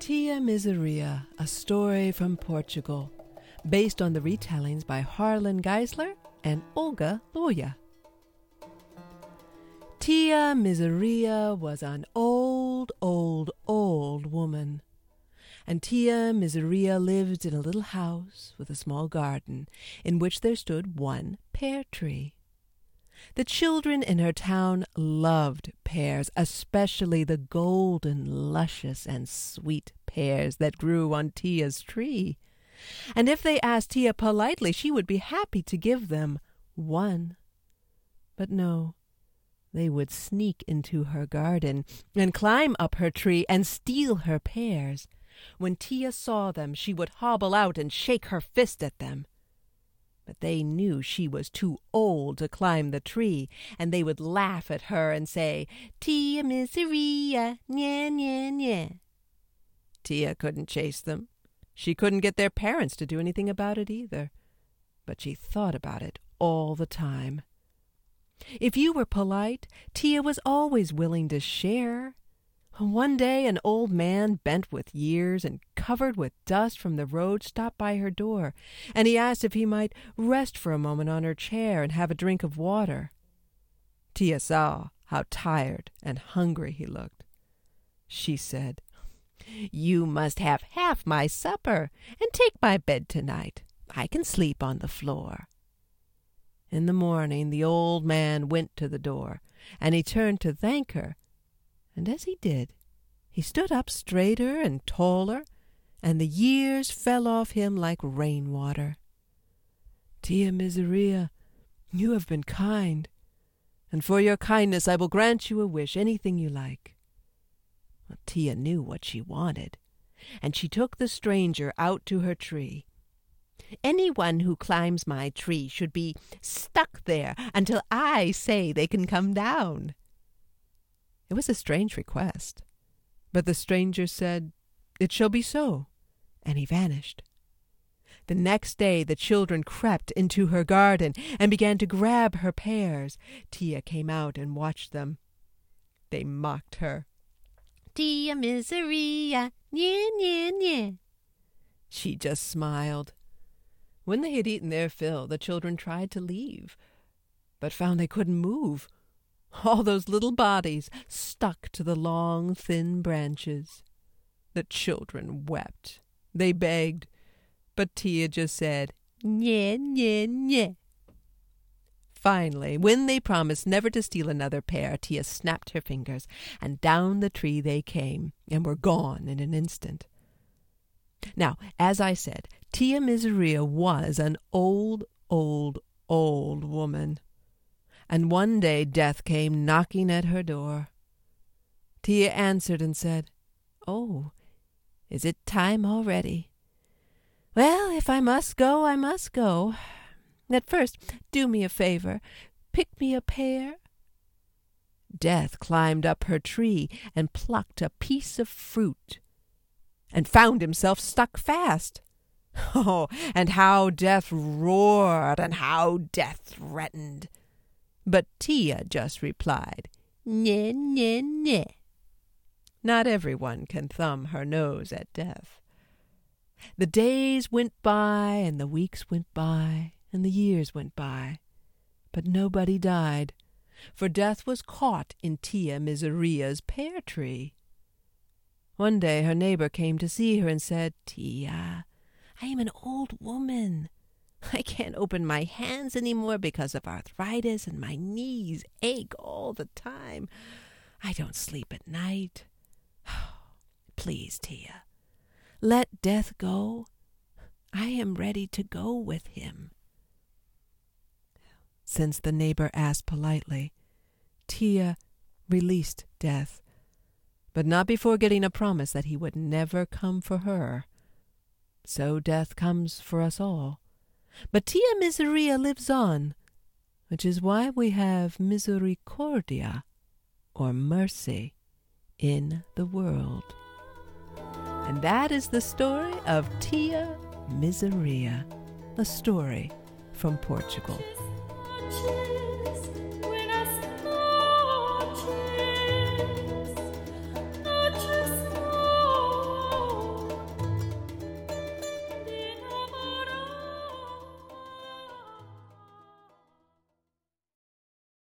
Tia Miseria, a story from Portugal, based on the retellings by Harlan Geisler and Olga Loya. Tia Miseria was an old woman, and Tia Miseria lived in a little house with a small garden in which there stood one pear tree. The children in her town loved pears, especially the golden, luscious, and sweet pears that grew on Tia's tree. And if they asked Tia politely, she would be happy to give them one. But no, they would sneak into her garden and climb up her tree and steal her pears. When Tia saw them, she would hobble out and shake her fist at them. But they knew she was too old to climb the tree, and they would laugh at her and say, "Tia Miseria, nya, nya, nya." Tia couldn't chase them. She couldn't get their parents to do anything about it either. But she thought about it all the time. If you were polite, Tia was always willing to share. One day an old man, bent with years and covered with dust from the road, stopped by her door, and he asked if he might rest for a moment on her chair and have a drink of water. Tia saw how tired and hungry he looked. She said, "You must have half my supper and take my bed tonight. I can sleep on the floor." In the morning the old man went to the door, and he turned to thank her. And as he did, he stood up straighter and taller, and the years fell off him like rainwater. "Tia Miseria, you have been kind, and for your kindness I will grant you a wish, anything you like." Well, Tia knew what she wanted, and she took the stranger out to her tree. "Anyone who climbs my tree should be stuck there until I say they can come down." It was a strange request, but the stranger said, "It shall be so," and he vanished. The next day the children crept into her garden and began to grab her pears. Tia came out and watched them. They mocked her. "Tia Miseria, nya, nya, nya." She just smiled. When they had eaten their fill, the children tried to leave, but found they couldn't move. All those little bodies stuck to the long, thin branches. The children wept. They begged, but Tia just said, "Nya, nya, nya." Finally, when they promised never to steal another pear, Tia snapped her fingers, and down the tree they came, and were gone in an instant. Now, as I said, Tia Miseria was an old woman. And one day Death came knocking at her door. Tia answered and said, "Oh, is it time already? Well, if I must go, I must go. At first, do me a favor. Pick me a pear." Death climbed up her tree and plucked a piece of fruit, and found himself stuck fast. Oh, and how Death roared, and how Death threatened. But Tia just replied, "Nya, nya, nya." Not everyone can thumb her nose at Death. The days went by, and the weeks went by, and the years went by, but nobody died, for Death was caught in Tia Miseria's pear tree. One day her neighbor came to see her and said, "Tia, I am an old woman. I can't open my hands any more because of arthritis, and my knees ache all the time. I don't sleep at night. Please, Tia, let Death go. I am ready to go with him." Since the neighbor asked politely, Tia released Death, but not before getting a promise that he would never come for her. So Death comes for us all. But Tia Miseria lives on, which is why we have misericordia, or mercy, in the world. And that is the story of Tia Miseria, a story from Portugal.